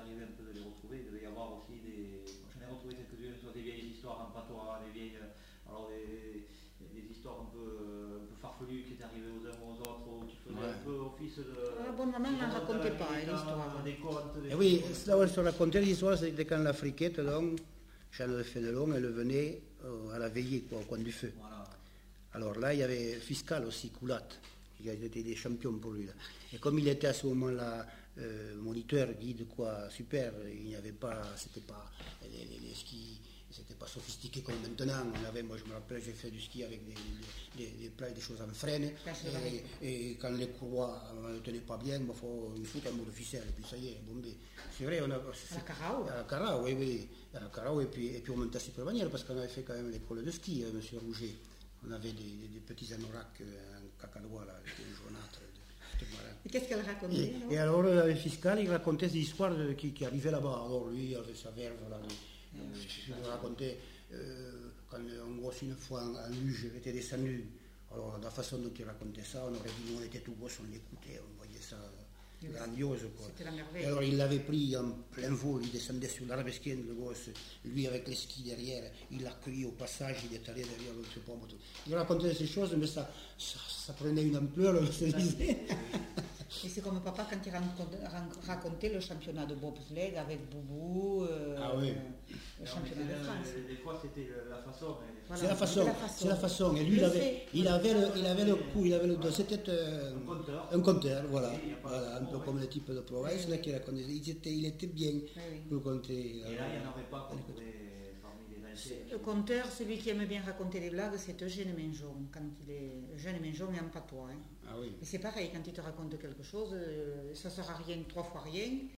arrivé un peu de les retrouver. Il devait y avoir aussi des. J'en ai retrouvé quelques-unes, soit des vieilles histoires en patois, des vieilles. Alors des histoires un peu farfelues qui étaient arrivées aux uns aux autres, ou qui faisaient un peu office de. La bonne maman n'en racontait pas, l'histoire. Des contes. Et oui, là où elle se racontait l'histoire, c'était quand la friquette, donc, Jeanne de Fénelon, elle venait à la veillée, quoi, au coin du feu. Voilà. Alors là, il y avait Fiscal aussi, Coulat, qui a été des champions pour lui. Là. Et comme il était à ce moment-là moniteur, guide, quoi, super, il n'y avait pas, c'était pas, les skis, c'était pas sophistiqué comme maintenant. On avait, moi je me rappelle, j'ai fait du ski avec des choses en freine, et quand les courroies ne tenaient pas bien, il faut une foutre un mot de ficelle, et puis ça y est, bombé. C'est vrai, on a... À la Carao. À la Carao, oui. À la Carao, et puis on montait à Cyprès-Manière, parce qu'on avait fait quand même l'école de ski, monsieur Rouget. On avait des petits anoraks en cacalois, là, avec des jaunâtres. Et qu'est-ce qu'elle racontait Et alors, le fiscal, il racontait des histoires qui arrivaient là-bas. Alors, lui, avec sa verve, là, il racontait quand, en gros, une fois en luge, il était descendu. Alors, la façon dont il racontait ça, on aurait dit, nous, on était tout gosses, on l'écoutait, on voyait ça grandiose, quoi. C'était la merveille. Et alors, il l'avait pris en plein vol, il descendait sur l'arbesquienne, le gosse, lui avec les skis derrière, il l'a recueilli au passage, il est allé derrière l'autre pomme. Il racontait ces choses, mais ça prenait une ampleur, on se disait. Et c'est comme papa quand il racontait le championnat de bobsleigh avec Boubou, le championnat de France. Des fois c'était la façon. Voilà, c'est la façon. Et lui, il avait le coup, c'était un compteur, voilà, un peu comme le type de Provence, là, qu'il racontait. Il était bien pour compter. Et là, il n'y en avait pas parmi les anciens. Le conteur, celui qui aime bien raconter des blagues, c'est Eugène Menjon. Eugène Menjon est en patois. Hein. Ah oui. Et c'est pareil, quand il te raconte quelque chose, ça ne sert à rien, 3 fois rien.